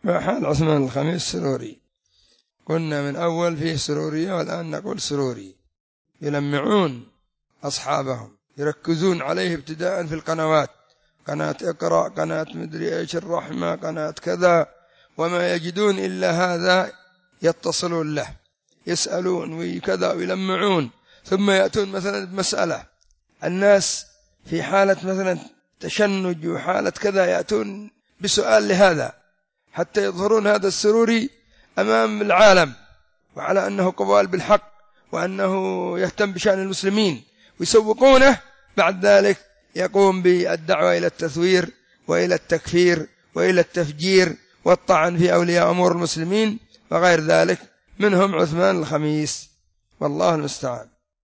ما حال عثمان الخميس السروري؟ قلنا من أول فيه سرورية والآن نقول سروري. يلمعون أصحابهم، يركزون عليه ابتداء في القنوات، قناة اقرأ، قناة مدري ايش، الرحمة، قناة كذا، وما يجدون إلا هذا يتصلون له، يسألون وكذا ويلمعون. ثم يأتون مثلا بمسألة، الناس في حالة مثلا تشنج وحالة كذا يأتون بسؤال لهذا، حتى يظهرون هذا السروري أمام العالم وعلى أنه قوال بالحق وأنه يهتم بشأن المسلمين، ويسوقونه. بعد ذلك يقوم بالدعوة إلى التثوير وإلى التكفير وإلى التفجير والطعن في أولياء أمور المسلمين وغير ذلك، منهم عثمان الخميس، والله المستعان.